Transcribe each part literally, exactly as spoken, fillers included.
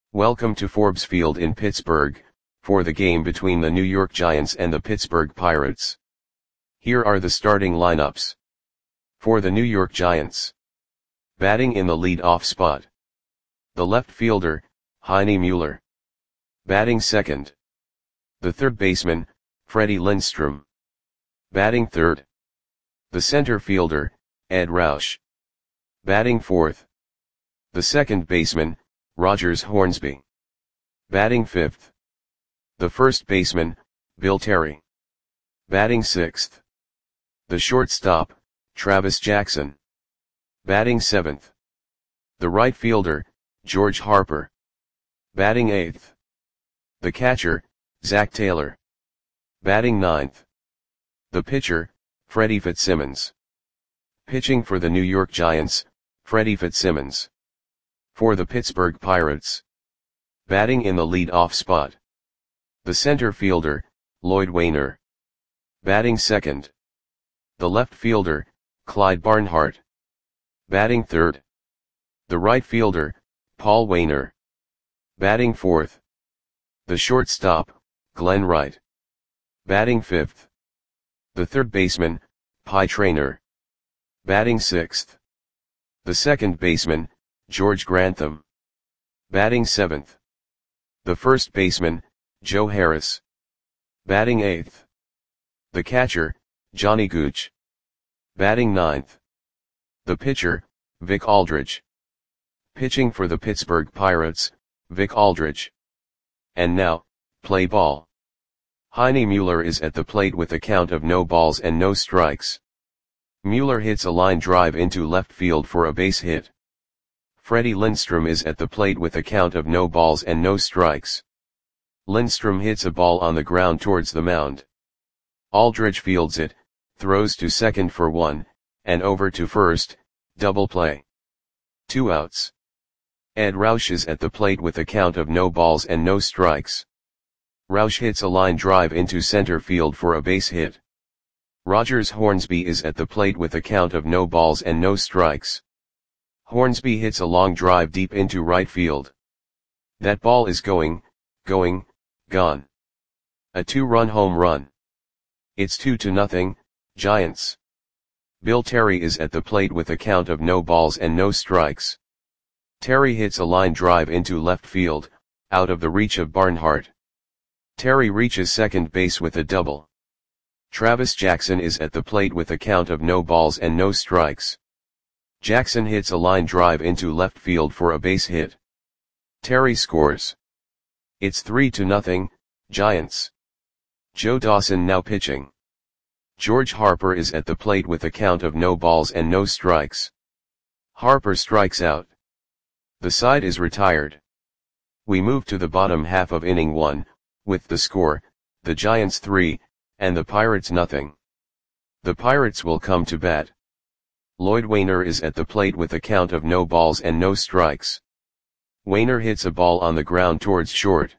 Welcome to Forbes Field in Pittsburgh, for the game between the New York Giants and the Pittsburgh Pirates. Here are the starting lineups. For the New York Giants. Batting in the lead-off spot. The left fielder, Heine Mueller. Batting second. The third baseman, Freddie Lindstrom. Batting third. The center fielder, Ed Roush. Batting fourth. The second baseman, Rogers Hornsby. Batting fifth. The first baseman, Bill Terry. Batting sixth. The shortstop, Travis Jackson. Batting seventh. The right fielder, George Harper. Batting eighth. The catcher, Zach Taylor. Batting ninth. The pitcher, Freddie Fitzsimmons. Pitching for the New York Giants, Freddie Fitzsimmons. For the Pittsburgh Pirates. Batting in the lead-off spot. The center fielder, Lloyd Waner. Batting second. The left fielder, Clyde Barnhart. Batting third. The right fielder, Paul Waner. Batting fourth. The shortstop, Glenn Wright. Batting fifth. The third baseman, Pie Traynor. Batting sixth. The second baseman, George Grantham. Batting seventh. The first baseman, Joe Harris. Batting eighth. The catcher, Johnny Gooch. Batting ninth. The pitcher, Vic Aldridge. Pitching for the Pittsburgh Pirates, Vic Aldridge. And now, play ball. Heine Mueller is at the plate with a count of no balls and no strikes. Mueller hits a line drive into left field for a base hit. Freddie Lindstrom is at the plate with a count of no balls and no strikes. Lindstrom hits a ball on the ground towards the mound. Aldridge fields it, throws to second for one, and over to first, double play. Two outs. Ed Roush is at the plate with a count of no balls and no strikes. Roush hits a line drive into center field for a base hit. Rogers Hornsby is at the plate with a count of no balls and no strikes. Hornsby hits a long drive deep into right field. That ball is going, going, gone. A two-run home run. It's two to nothing, Giants. Bill Terry is at the plate with a count of no balls and no strikes. Terry hits a line drive into left field, out of the reach of Barnhart. Terry reaches second base with a double. Travis Jackson is at the plate with a count of no balls and no strikes. Jackson hits a line drive into left field for a base hit. Terry scores. It's three to nothing, Giants. Joe Dawson now pitching. George Harper is at the plate with a count of no balls and no strikes. Harper strikes out. The side is retired. We move to the bottom half of inning one, with the score, the Giants three, and the Pirates nothing. The Pirates will come to bat. Lloyd Waner is at the plate with a count of no balls and no strikes. Waner hits a ball on the ground towards short.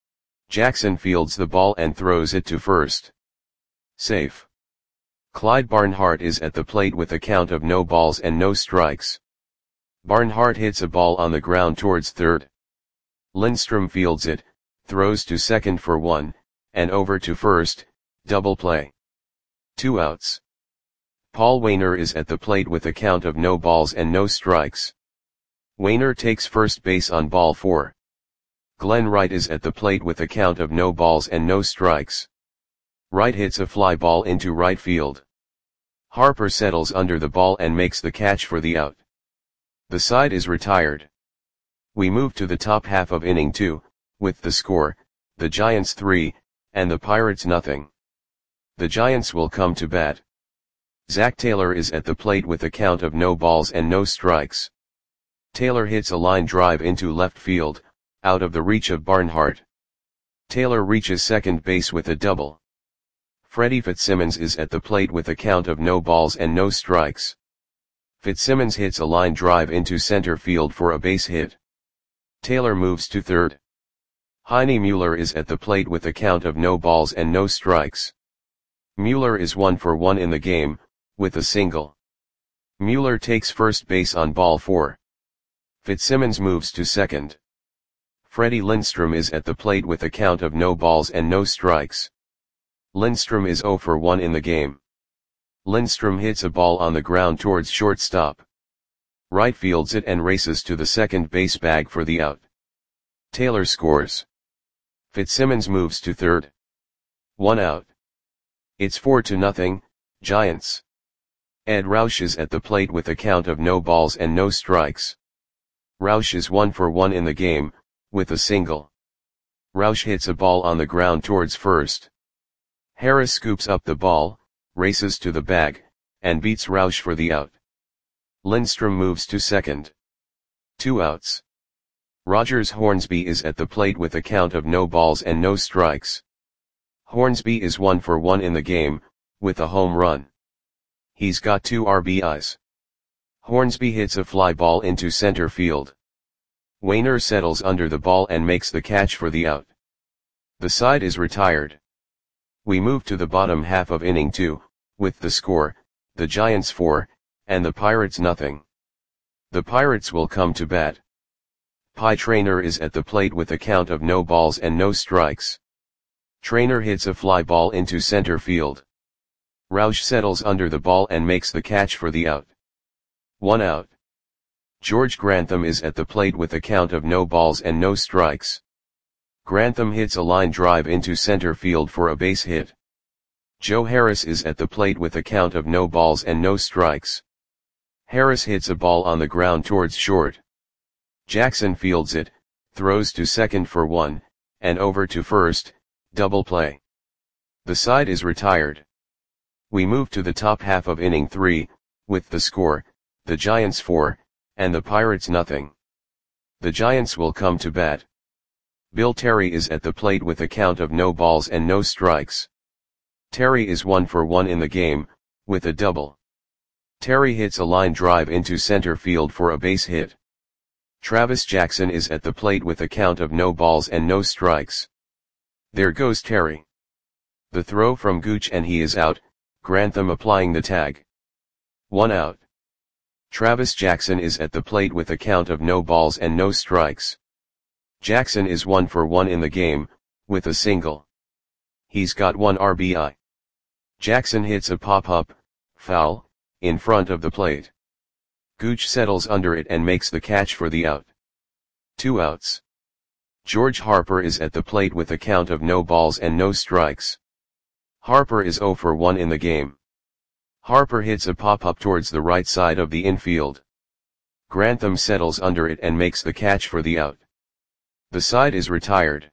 Jackson fields the ball and throws it to first. Safe. Clyde Barnhart is at the plate with a count of no balls and no strikes. Barnhart hits a ball on the ground towards third. Lindstrom fields it, throws to second for one, and over to first, double play. Two outs. Paul Waner is at the plate with a count of no balls and no strikes. Waner takes first base on ball four. Glenn Wright is at the plate with a count of no balls and no strikes. Wright hits a fly ball into right field. Harper settles under the ball and makes the catch for the out. The side is retired. We move to the top half of inning two, with the score, the Giants three, and the Pirates nothing. The Giants will come to bat. Zach Taylor is at the plate with a count of no balls and no strikes. Taylor hits a line drive into left field, out of the reach of Barnhart. Taylor reaches second base with a double. Freddie Fitzsimmons is at the plate with a count of no balls and no strikes. Fitzsimmons hits a line drive into center field for a base hit. Taylor moves to third. Heine Mueller is at the plate with a count of no balls and no strikes. Mueller is one for one in the game, with a single. Mueller takes first base on ball four. Fitzsimmons moves to second. Freddie Lindstrom is at the plate with a count of no balls and no strikes. Lindstrom is zero for one in the game. Lindstrom hits a ball on the ground towards shortstop. Right fields it and races to the second base bag for the out. Taylor scores. Fitzsimmons moves to third. One out. It's four to nothing, Giants. Ed Roush is at the plate with a count of no balls and no strikes. Roush is one for one in the game, with a single. Roush hits a ball on the ground towards first. Harris scoops up the ball, races to the bag, and beats Roush for the out. Lindstrom moves to second. Two outs. Rogers Hornsby is at the plate with a count of no balls and no strikes. Hornsby is one for one in the game, with a home run. He's got two R B Is. Hornsby hits a fly ball into center field. Wainer settles under the ball and makes the catch for the out. The side is retired. We move to the bottom half of inning two, with the score, the Giants four, and the Pirates nothing. The Pirates will come to bat. Pie Traynor is at the plate with a count of no balls and no strikes. Traynor hits a fly ball into center field. Roush settles under the ball and makes the catch for the out. One out. George Grantham is at the plate with a count of no balls and no strikes. Grantham hits a line drive into center field for a base hit. Joe Harris is at the plate with a count of no balls and no strikes. Harris hits a ball on the ground towards short. Jackson fields it, throws to second for one, and over to first, double play. The side is retired. We move to the top half of inning three, with the score, the Giants four, and the Pirates nothing. The Giants will come to bat. Bill Terry is at the plate with a count of no balls and no strikes. Terry is one for one in the game, with a double. Terry hits a line drive into center field for a base hit. Travis Jackson is at the plate with a count of no balls and no strikes. There goes Terry. The throw from Gooch and he is out, Grantham applying the tag. One out. Travis Jackson is at the plate with a count of no balls and no strikes. Jackson is one for one in the game, with a single. He's got one R B I. Jackson hits a pop-up, foul, in front of the plate. Gooch settles under it and makes the catch for the out. Two outs. George Harper is at the plate with a count of no balls and no strikes. Harper is zero for one in the game. Harper hits a pop-up towards the right side of the infield. Grantham settles under it and makes the catch for the out. The side is retired.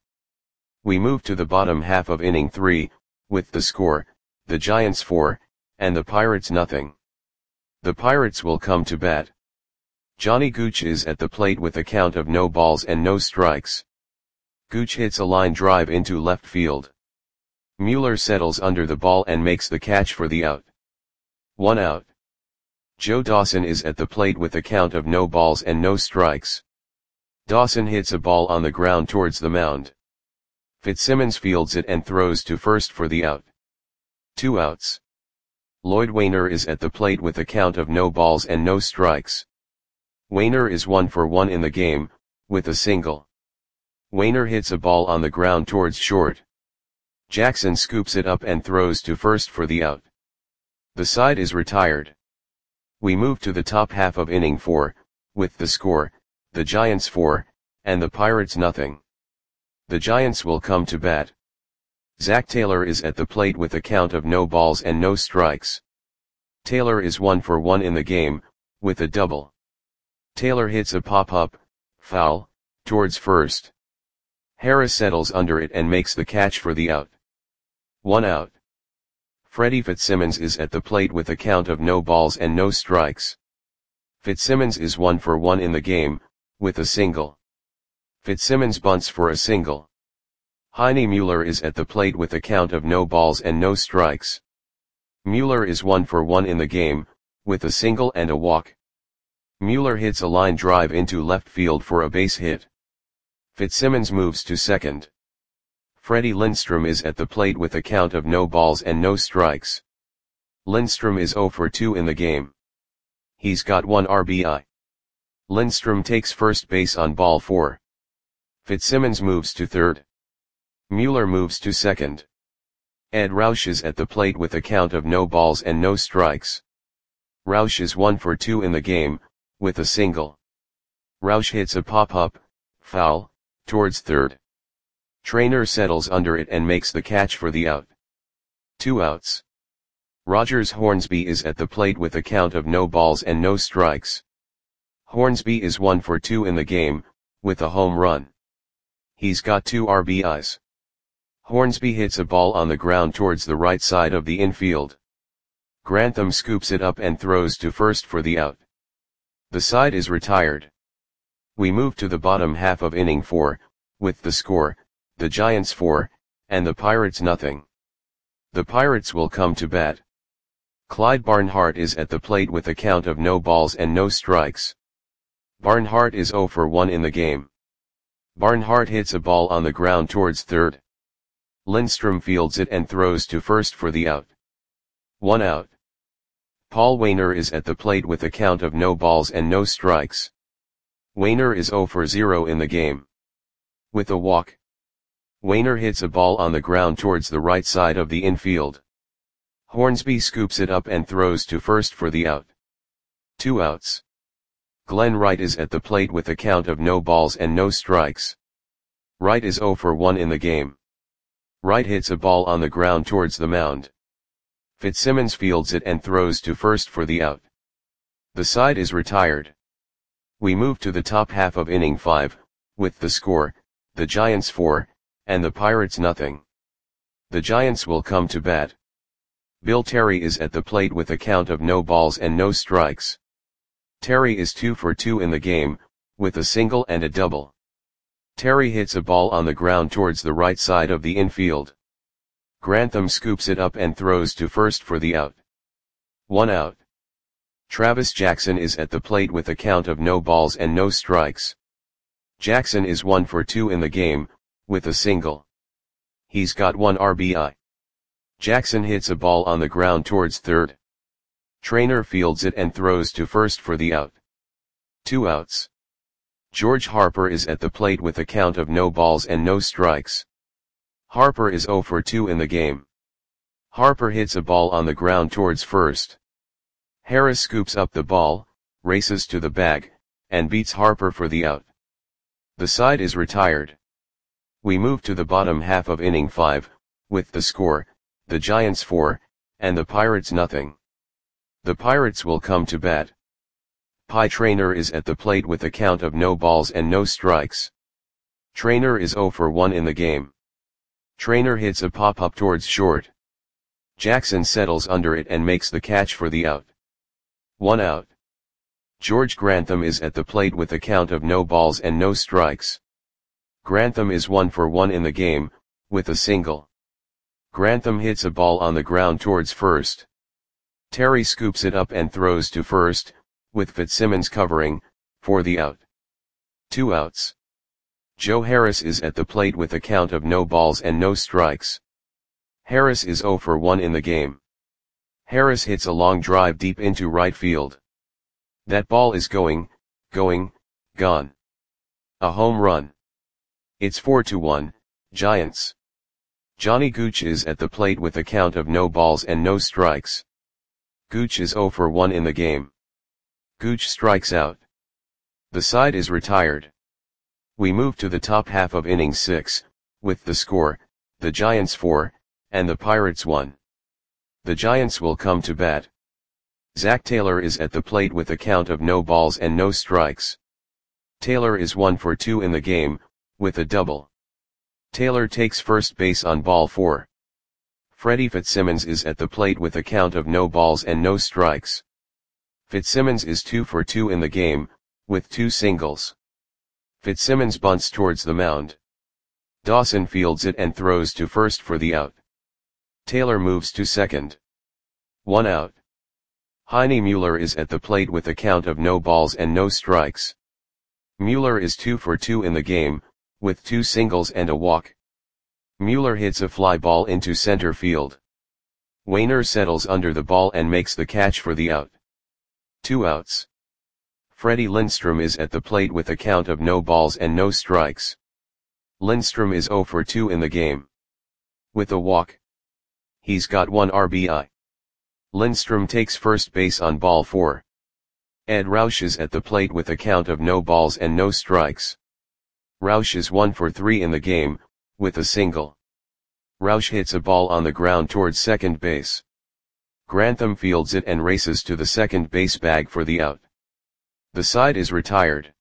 We move to the bottom half of inning three, with the score, the Giants four, and the Pirates nothing. The Pirates will come to bat. Johnny Gooch is at the plate with a count of no balls and no strikes. Gooch hits a line drive into left field. Mueller settles under the ball and makes the catch for the out. One out. Joe Dawson is at the plate with a count of no balls and no strikes. Dawson hits a ball on the ground towards the mound. Fitzsimmons fields it and throws to first for the out. Two outs. Lloyd Wainer is at the plate with a count of no balls and no strikes. Wainer is one for one in the game, with a single. Wainer hits a ball on the ground towards short. Jackson scoops it up and throws to first for the out. The side is retired. We move to the top half of inning four, with the score, the Giants four, and the Pirates nothing. The Giants will come to bat. Zach Taylor is at the plate with a count of no balls and no strikes. Taylor is one for one in the game, with a double. Taylor hits a pop-up, foul, towards first. Harris settles under it and makes the catch for the out. One out. Freddie Fitzsimmons is at the plate with a count of no balls and no strikes. Fitzsimmons is one for one in the game, with a single. Fitzsimmons bunts for a single. Heine Mueller is at the plate with a count of no balls and no strikes. Mueller is one for one in the game, with a single and a walk. Mueller hits a line drive into left field for a base hit. Fitzsimmons moves to second. Freddie Lindstrom is at the plate with a count of no balls and no strikes. Lindstrom is zero for two in the game. He's got one R B I. Lindstrom takes first base on ball four. Fitzsimmons moves to third. Mueller moves to second. Ed Roush is at the plate with a count of no balls and no strikes. Roush is one for two in the game, with a single. Roush hits a pop-up, foul, towards third. Trainer settles under it and makes the catch for the out. Two outs. Rogers Hornsby is at the plate with a count of no balls and no strikes. Hornsby is one for two in the game, with a home run. He's got two R B Is. Hornsby hits a ball on the ground towards the right side of the infield. Grantham scoops it up and throws to first for the out. The side is retired. We move to the bottom half of inning four, with the score, the Giants four, and the Pirates nothing. The Pirates will come to bat. Clyde Barnhart is at the plate with a count of no balls and no strikes. Barnhart is zero for one in the game. Barnhart hits a ball on the ground towards third. Lindstrom fields it and throws to first for the out. One out. Paul Waner is at the plate with a count of no balls and no strikes. Waner is zero for zero in the game. With a walk. Waner hits a ball on the ground towards the right side of the infield. Hornsby scoops it up and throws to first for the out. Two outs. Glenn Wright is at the plate with a count of no balls and no strikes. Wright is zero for one in the game. Wright hits a ball on the ground towards the mound. Fitzsimmons fields it and throws to first for the out. The side is retired. We move to the top half of inning five, with the score, the Giants four, and the Pirates nothing. The Giants will come to bat. Bill Terry is at the plate with a count of no balls and no strikes. Terry is two for two in the game, with a single and a double. Terry hits a ball on the ground towards the right side of the infield. Grantham scoops it up and throws to first for the out. One out. Travis Jackson is at the plate with a count of no balls and no strikes. Jackson is one for two in the game, with a single. He's got one R B I. Jackson hits a ball on the ground towards third. Trainer fields it and throws to first for the out. Two outs. George Harper is at the plate with a count of no balls and no strikes. Harper is zero for two in the game. Harper hits a ball on the ground towards first. Harris scoops up the ball, races to the bag, and beats Harper for the out. The side is retired. We move to the bottom half of inning five, with the score, the Giants four, and the Pirates nothing. The Pirates will come to bat. Pie Trainer is at the plate with a count of no balls and no strikes. Trainer is zero for one in the game. Trainer hits a pop-up towards short. Jackson settles under it and makes the catch for the out. One out. George Grantham is at the plate with a count of no balls and no strikes. Grantham is one for one in the game, with a single. Grantham hits a ball on the ground towards first. Terry scoops it up and throws to first, with Fitzsimmons covering, for the out. Two outs. Joe Harris is at the plate with a count of no balls and no strikes. Harris is zero for one in the game. Harris hits a long drive deep into right field. That ball is going, going, gone. A home run. It's four to one, Giants. Johnny Gooch is at the plate with a count of no balls and no strikes. Gooch is zero for one in the game. Gooch strikes out. The side is retired. We move to the top half of inning six, with the score, the Giants four, and the Pirates one. The Giants will come to bat. Zach Taylor is at the plate with a count of no balls and no strikes. Taylor is one for two in the game, with a double. Taylor takes first base on ball four. Freddie Fitzsimmons is at the plate with a count of no balls and no strikes. Fitzsimmons is two for two in the game, with two singles. Fitzsimmons bunts towards the mound. Dawson fields it and throws to first for the out. Taylor moves to second. One out. Heine Mueller is at the plate with a count of no balls and no strikes. Mueller is two for two in the game, with two singles and a walk. Mueller hits a fly ball into center field. Waner settles under the ball and makes the catch for the out. Two outs. Freddie Lindstrom is at the plate with a count of no balls and no strikes. Lindstrom is zero for two in the game. With a walk. He's got one R B I. Lindstrom takes first base on ball four. Ed Roush is at the plate with a count of no balls and no strikes. Roush is one for three in the game, with a single. Roush hits a ball on the ground towards second base. Grantham fields it and races to the second base bag for the out. The side is retired.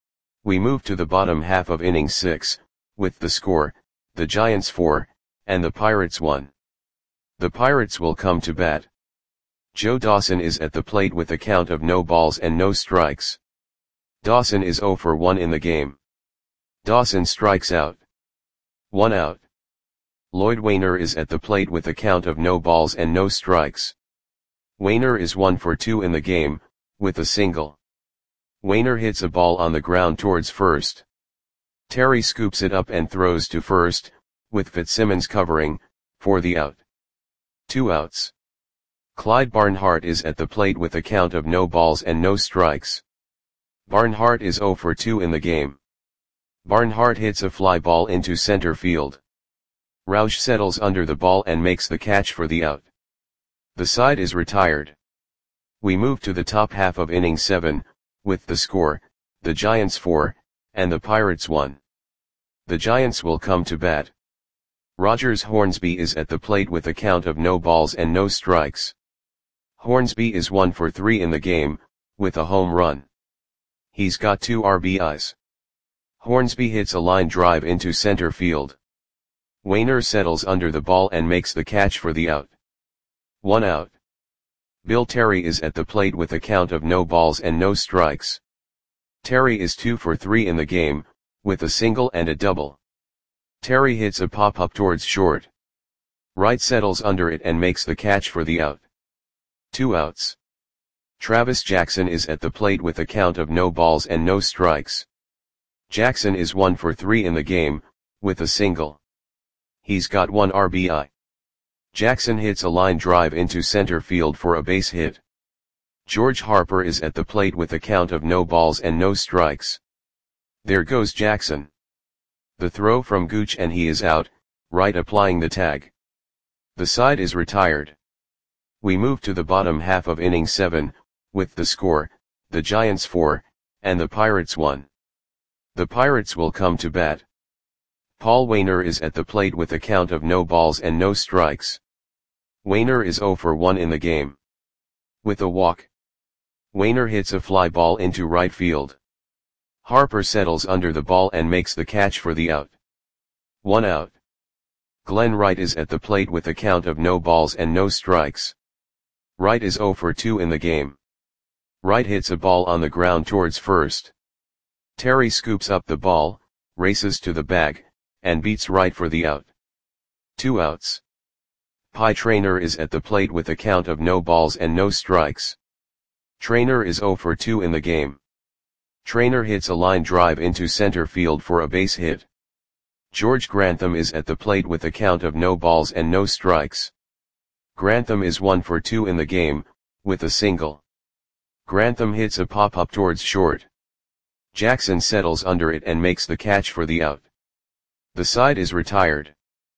We move to the bottom half of inning six, with the score, the Giants four, and the Pirates one. The Pirates will come to bat. Joe Dawson is at the plate with a count of no balls and no strikes. Dawson is zero for one in the game. Dawson strikes out. One out. Lloyd Wainer is at the plate with a count of no balls and no strikes. Wainer is one for two in the game, with a single. Wainer hits a ball on the ground towards first. Terry scoops it up and throws to first, with Fitzsimmons covering, for the out. Two outs. Clyde Barnhart is at the plate with a count of no balls and no strikes. Barnhart is zero for two in the game. Barnhart hits a fly ball into center field. Roush settles under the ball and makes the catch for the out. The side is retired. We move to the top half of inning seven, with the score, the Giants four, and the Pirates one. The Giants will come to bat. Rogers Hornsby is at the plate with a count of no balls and no strikes. Hornsby is one for three in the game, with a home run. He's got two R B Is. Hornsby hits a line drive into center field. Wainer settles under the ball and makes the catch for the out. One out. Bill Terry is at the plate with a count of no balls and no strikes. Terry is two for three in the game, with a single and a double. Terry hits a pop-up towards short. Wright settles under it and makes the catch for the out. Two outs. Travis Jackson is at the plate with a count of no balls and no strikes. Jackson is one for three in the game, with a single. He's got one R B I. Jackson hits a line drive into center field for a base hit. George Harper is at the plate with a count of no balls and no strikes. There goes Jackson. The throw from Gooch and he is out, Wright applying the tag. The side is retired. We move to the bottom half of inning seven, with the score, the Giants four, and the Pirates one. The Pirates will come to bat. Paul Wainer is at the plate with a count of no balls and no strikes. Wainer is zero for one in the game. With a walk. Wainer hits a fly ball into right field. Harper settles under the ball and makes the catch for the out. One out. Glenn Wright is at the plate with a count of no balls and no strikes. Wright is zero for two in the game. Wright hits a ball on the ground towards first. Terry scoops up the ball, races to the bag, and beats Wright for the out. Two outs. Pie Traynor is at the plate with a count of no balls and no strikes. Traynor is zero for two in the game. Traynor hits a line drive into center field for a base hit. George Grantham is at the plate with a count of no balls and no strikes. Grantham is one for two in the game, with a single. Grantham hits a pop-up towards short. Jackson settles under it and makes the catch for the out. The side is retired.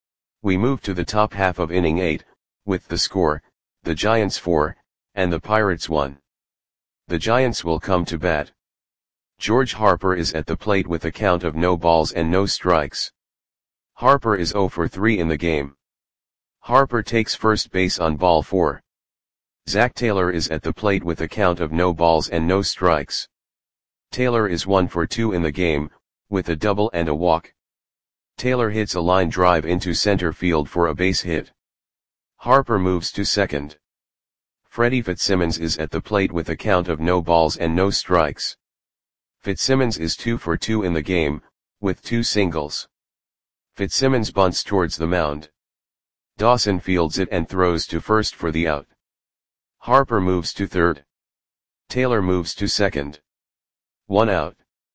We move to the top half of inning eight, with the score, the Giants four, and the Pirates one. The Giants will come to bat. George Harper is at the plate with a count of no balls and no strikes. Harper is zero for three in the game. Harper takes first base on ball four. Zach Taylor is at the plate with a count of no balls and no strikes. Taylor is one for two in the game, with a double and a walk. Taylor hits a line drive into center field for a base hit. Harper moves to second. Freddie Fitzsimmons is at the plate with a count of no balls and no strikes. Fitzsimmons is two for two in the game, with two singles. Fitzsimmons bunts towards the mound. Dawson fields it and throws to first for the out. Harper moves to third. Taylor moves to second. One out.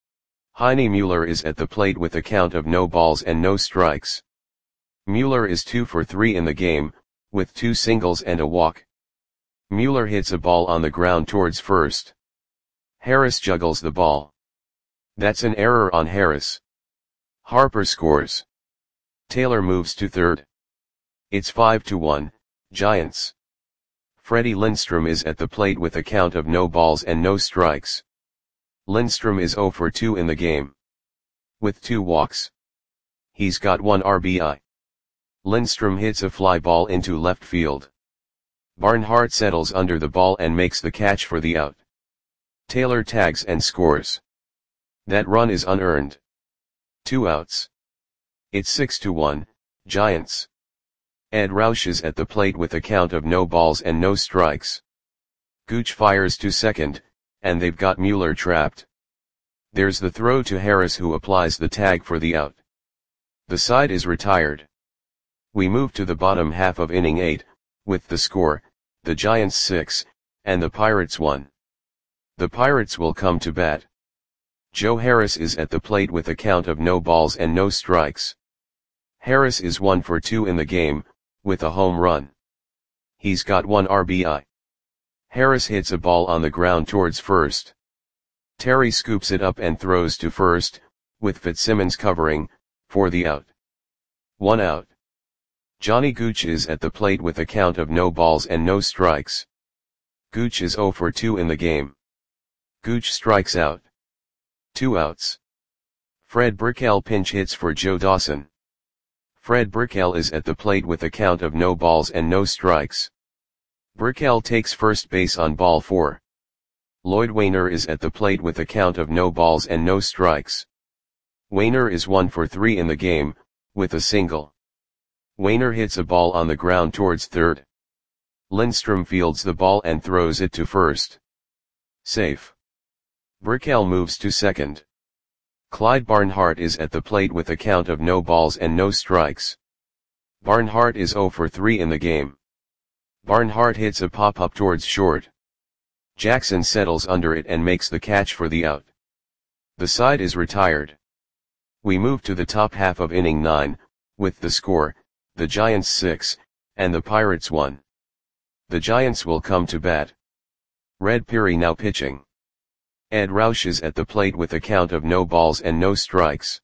Heine Mueller is at the plate with a count of no balls and no strikes. Mueller is two for three in the game, with two singles and a walk. Mueller hits a ball on the ground towards first. Harris juggles the ball. That's an error on Harris. Harper scores. Taylor moves to third. It's five to one, Giants. Freddie Lindstrom is at the plate with a count of no balls and no strikes. Lindstrom is zero for two in the game. With two walks. He's got one R B I. Lindstrom hits a fly ball into left field. Barnhart settles under the ball and makes the catch for the out. Taylor tags and scores. That run is unearned. Two outs. It's six to one, Giants. Ed Roush is at the plate with a count of no balls and no strikes. Gooch fires to second, and they've got Mueller trapped. There's the throw to Harris, who applies the tag for the out. The side is retired. We move to the bottom half of inning eight, with the score, the Giants six, and the Pirates one. The Pirates will come to bat. Joe Harris is at the plate with a count of no balls and no strikes. Harris is one for two in the game, with a home run. He's got one R B I. Harris hits a ball on the ground towards first. Terry scoops it up and throws to first, with Fitzsimmons covering, for the out. One out. Johnny Gooch is at the plate with a count of no balls and no strikes. Gooch is zero for two in the game. Gooch strikes out. Two outs. Fred Brickell pinch hits for Joe Dawson. Fred Brickell is at the plate with a count of no balls and no strikes. Brickell takes first base on ball four. Lloyd Wainer is at the plate with a count of no balls and no strikes. Wainer is one for three in the game, with a single. Wainer hits a ball on the ground towards third. Lindstrom fields the ball and throws it to first. Safe. Brickell moves to second. Clyde Barnhart is at the plate with a count of no balls and no strikes. Barnhart is zero for three in the game. Barnhart hits a pop-up towards short. Jackson settles under it and makes the catch for the out. The side is retired. We move to the top half of inning nine, with the score, the Giants six, and the Pirates one. The Giants will come to bat. Red Peary now pitching. Ed Roush is at the plate with a count of no balls and no strikes.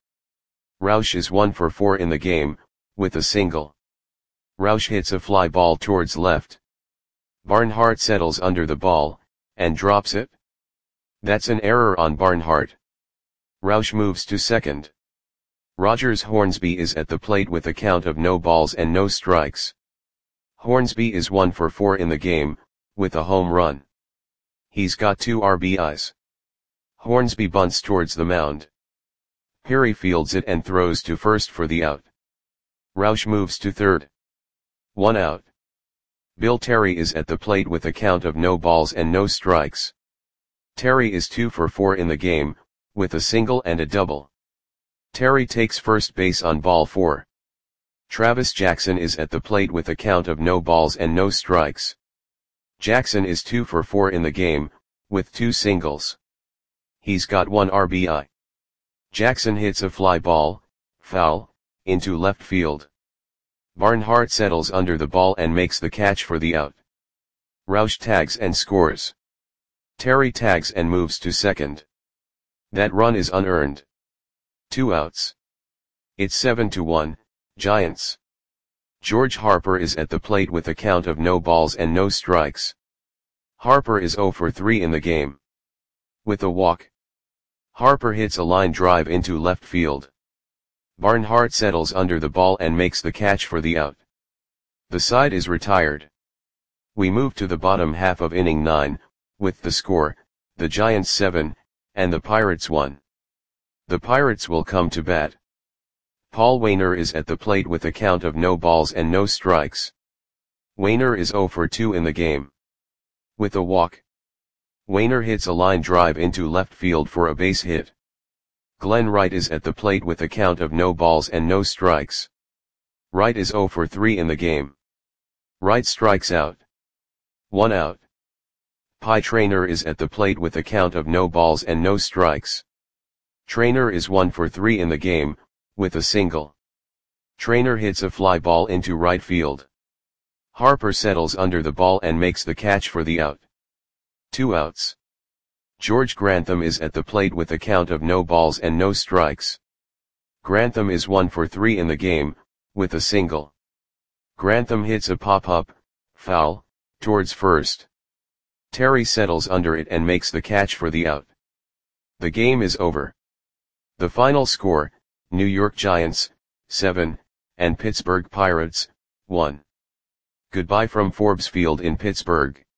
Roush is one for four in the game, with a single. Roush hits a fly ball towards left. Barnhart settles under the ball, and drops it. That's an error on Barnhart. Roush moves to second. Rogers Hornsby is at the plate with a count of no balls and no strikes. Hornsby is one for four in the game, with a home run. He's got two R B Is. Hornsby bunts towards the mound. Peary fields it and throws to first for the out. Roush moves to third. One out. Bill Terry is at the plate with a count of no balls and no strikes. Terry is two for four in the game, with a single and a double. Terry takes first base on ball four. Travis Jackson is at the plate with a count of no balls and no strikes. Jackson is two for four in the game, with two singles. He's got one R B I. Jackson hits a fly ball, foul, into left field. Barnhart settles under the ball and makes the catch for the out. Roush tags and scores. Terry tags and moves to second. That run is unearned. Two outs. It's seven to one, Giants. George Harper is at the plate with a count of no balls and no strikes. Harper is zero for three in the game. With a walk. Harper hits a line drive into left field. Barnhart settles under the ball and makes the catch for the out. The side is retired. We move to the bottom half of inning nine, with the score, the Giants seven, and the Pirates one. The Pirates will come to bat. Paul Wainer is at the plate with a count of no balls and no strikes. Wainer is zero for two in the game. With a walk. Wainer hits a line drive into left field for a base hit. Glenn Wright is at the plate with a count of no balls and no strikes. Wright is zero for three in the game. Wright strikes out. One out. Pie Traynor is at the plate with a count of no balls and no strikes. Traynor is one for three in the game, with a single. Traynor hits a fly ball into right field. Harper settles under the ball and makes the catch for the out. Two outs. George Grantham is at the plate with a count of no balls and no strikes. Grantham is one for three in the game, with a single. Grantham hits a pop-up, foul, towards first. Terry settles under it and makes the catch for the out. The game is over. The final score, New York Giants, seven, and Pittsburgh Pirates, one. Goodbye from Forbes Field in Pittsburgh.